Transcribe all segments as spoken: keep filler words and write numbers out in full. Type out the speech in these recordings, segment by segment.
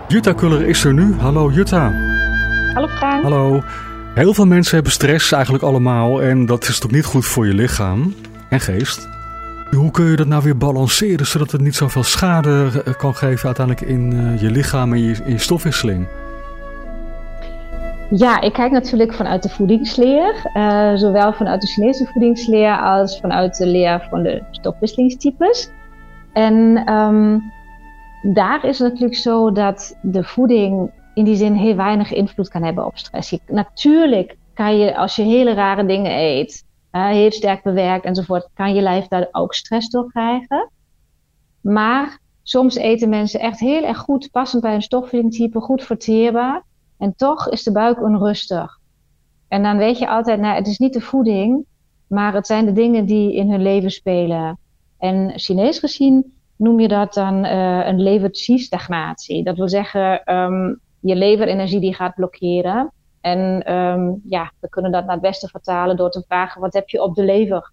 Jutta Kuller is er nu. Hallo Jutta. Hallo Frank. Hallo. Heel veel mensen hebben stress, eigenlijk allemaal. En dat is toch niet goed voor je lichaam en geest. Hoe kun je dat nou weer balanceren, zodat het niet zoveel schade kan geven uiteindelijk in uh, je lichaam en je, in je stofwisseling? Ja, ik kijk natuurlijk vanuit de voedingsleer. Uh, zowel vanuit de Chinese voedingsleer als vanuit de leer van de stofwisselingstypes. En um, daar is het natuurlijk zo dat de voeding in die zin heel weinig invloed kan hebben op stress. Je, natuurlijk kan je, als je hele rare dingen eet, uh, heel sterk bewerkt enzovoort, kan je lijf daar ook stress door krijgen. Maar soms eten mensen echt heel erg goed, passend bij een stofwisselingstype, goed verteerbaar. En toch is de buik onrustig. En dan weet je altijd, nou, het is niet de voeding, maar het zijn de dingen die in hun leven spelen. En Chinees gezien noem je dat dan uh, een lever-qi-stagnatie. Dat wil zeggen, um, je leverenergie die gaat blokkeren. En um, ja, we kunnen dat naar het beste vertalen door te vragen, wat heb je op de lever?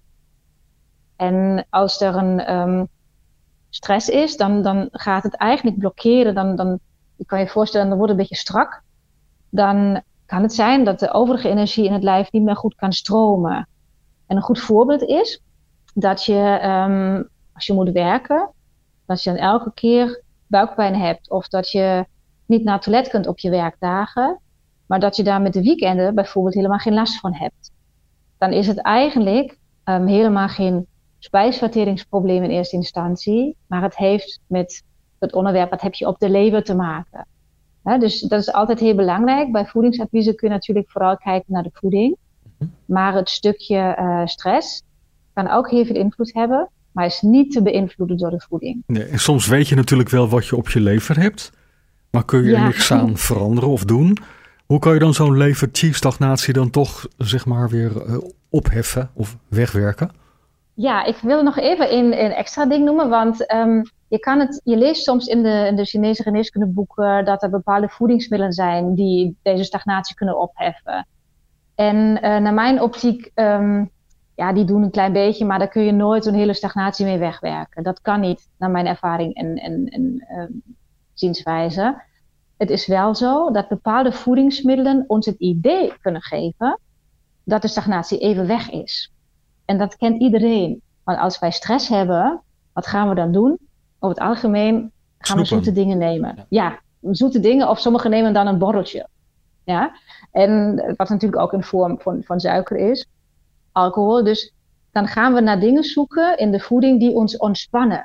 En als er een um, stress is, dan, dan gaat het eigenlijk blokkeren. Dan, dan je kan je voorstellen, dan wordt het een beetje strak. Dan kan het zijn dat de overige energie in het lijf niet meer goed kan stromen. En een goed voorbeeld is dat je, um, als je moet werken, dat je dan elke keer buikpijn hebt. Of dat je niet naar het toilet kunt op je werkdagen. Maar dat je daar met de weekenden bijvoorbeeld helemaal geen last van hebt. Dan is het eigenlijk um, helemaal geen spijsverteringsprobleem in eerste instantie. Maar het heeft met het onderwerp, wat heb je op de lever te maken. He, dus dat is altijd heel belangrijk. Bij voedingsadviezen kun je natuurlijk vooral kijken naar de voeding. Maar het stukje uh, stress kan ook heel veel invloed hebben. Maar is niet te beïnvloeden door de voeding. Nee, en soms weet je natuurlijk wel wat je op je lever hebt. Maar kun je er ja. niks aan veranderen of doen? Hoe kan je dan zo'n lever-qi-stagnatie dan toch zeg maar weer uh, opheffen of wegwerken? Ja, ik wil nog even een, een extra ding noemen. Want um, je, kan het, je leest soms in de, in de Chinese geneeskundeboeken dat er bepaalde voedingsmiddelen zijn die deze stagnatie kunnen opheffen. En uh, naar mijn optiek, um, ja, die doen een klein beetje, maar daar kun je nooit een hele stagnatie mee wegwerken. Dat kan niet, naar mijn ervaring en, en, en um, zienswijze. Het is wel zo dat bepaalde voedingsmiddelen ons het idee kunnen geven dat de stagnatie even weg is. En dat kent iedereen. Want als wij stress hebben, wat gaan we dan doen? Over het algemeen gaan Snoepen. we zoete dingen nemen. Ja, zoete dingen, of sommigen nemen dan een borreltje. Ja? En wat natuurlijk ook een vorm van, van suiker is. Alcohol. Dus dan gaan we naar dingen zoeken in de voeding die ons ontspannen.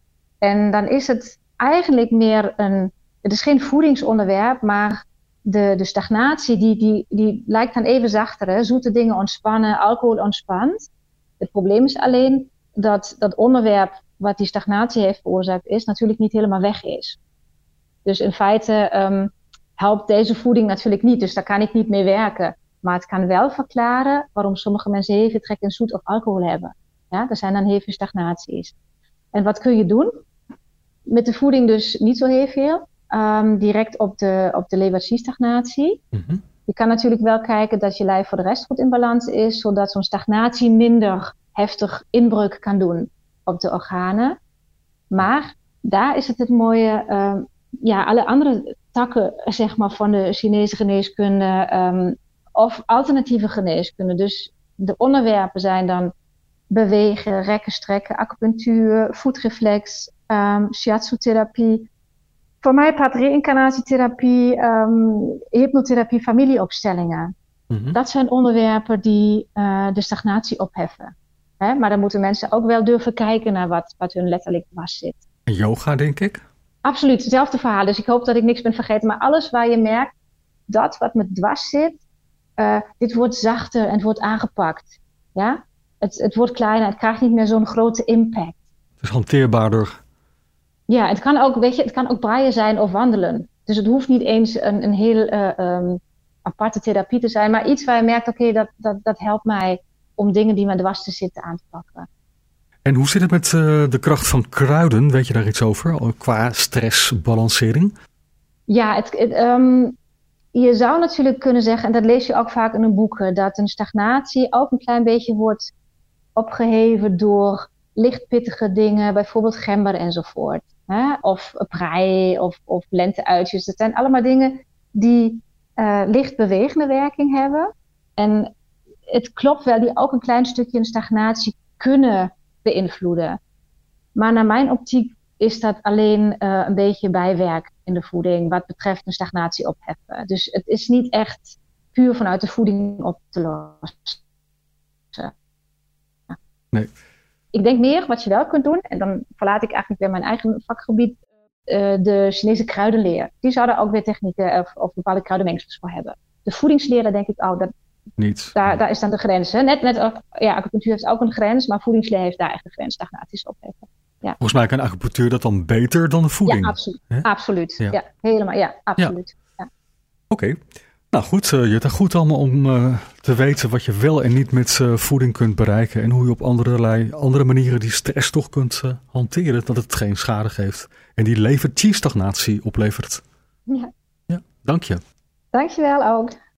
En dan is het eigenlijk meer een... Het is geen voedingsonderwerp, maar de, de stagnatie die, die, die lijkt dan even zachter. Hè? Zoete dingen ontspannen, alcohol ontspant. Het probleem is alleen dat dat onderwerp wat die stagnatie heeft veroorzaakt is natuurlijk niet helemaal weg is. Dus in feite um, helpt deze voeding natuurlijk niet, dus daar kan ik niet mee werken. Maar het kan wel verklaren waarom sommige mensen heel veel trek in zoet of alcohol hebben. Ja, er zijn dan heel veel stagnaties. En wat kun je doen? Met de voeding dus niet zo heel veel. Um, direct op de, op de lever-qi-stagnatie. Mm-hmm. Je kan natuurlijk wel kijken dat je lijf voor de rest goed in balans is, zodat zo'n stagnatie minder heftig inbreuk kan doen op de organen. Maar daar is het het mooie, um, ja, alle andere takken zeg maar, van de Chinese geneeskunde um, of alternatieve geneeskunde. Dus de onderwerpen zijn dan bewegen, rekken, strekken, acupunctuur, voetreflex, um, shiatsu-therapie. Voor mij pad reïncarnatietherapie, um, hypnotherapie, familieopstellingen. Mm-hmm. Dat zijn onderwerpen die uh, de stagnatie opheffen. Hè? Maar dan moeten mensen ook wel durven kijken naar wat, wat hun letterlijk dwars zit. En yoga, denk ik? Absoluut, hetzelfde verhaal. Dus ik hoop dat ik niks ben vergeten. Maar alles waar je merkt dat wat met dwars zit, uh, dit wordt zachter en het wordt aangepakt. Ja? Het, het wordt kleiner, het krijgt niet meer zo'n grote impact. Het is hanteerbaarder. Ja, het kan ook, weet je, het kan ook braaien zijn of wandelen. Dus het hoeft niet eens een, een heel uh, um, aparte therapie te zijn, maar iets waar je merkt, oké, okay, dat, dat, dat helpt mij om dingen die me dwars te zitten aan te pakken. En hoe zit het met uh, de kracht van kruiden? Weet je daar iets over, qua stressbalancering? Ja, het, het, um, je zou natuurlijk kunnen zeggen, en dat lees je ook vaak in een boek, dat een stagnatie ook een klein beetje wordt opgeheven door licht pittige dingen, bijvoorbeeld gember enzovoort. Hè? Of prei of, of lenteuitjes. Dat zijn allemaal dingen die uh, licht bewegende werking hebben. En het klopt wel, die ook een klein stukje een stagnatie kunnen beïnvloeden. Maar naar mijn optiek is dat alleen uh, een beetje bijwerk in de voeding wat betreft een stagnatie opheffen. Dus het is niet echt puur vanuit de voeding op te lossen. Nee. Ik denk meer wat je wel kunt doen, en dan verlaat ik eigenlijk weer mijn eigen vakgebied, uh, de Chinese kruidenleer. Die zouden ook weer technieken of, of bepaalde kruidenmengsels voor hebben. De voedingsleer, daar denk ik, oh, dat, niet. Daar, daar is dan de grens. Hè? Net, net, ja, acupunctuur heeft ook een grens, maar voedingsleer heeft daar echt een grens. Stagnaties opheffen. Ja. Volgens mij kan acupunctuur dat dan beter dan de voeding. Ja, absoluut. Absoluut. Ja. ja, helemaal. Ja, absoluut. Ja. Ja. Oké. Okay. Nou goed, uh, Jutta, goed allemaal om uh, te weten wat je wel en niet met uh, voeding kunt bereiken. En hoe je op allerlei andere manieren die stress toch kunt uh, hanteren. Dat het geen schade geeft. En die lever-chi-stagnatie oplevert. Ja. Ja, dank je. Dank je wel ook.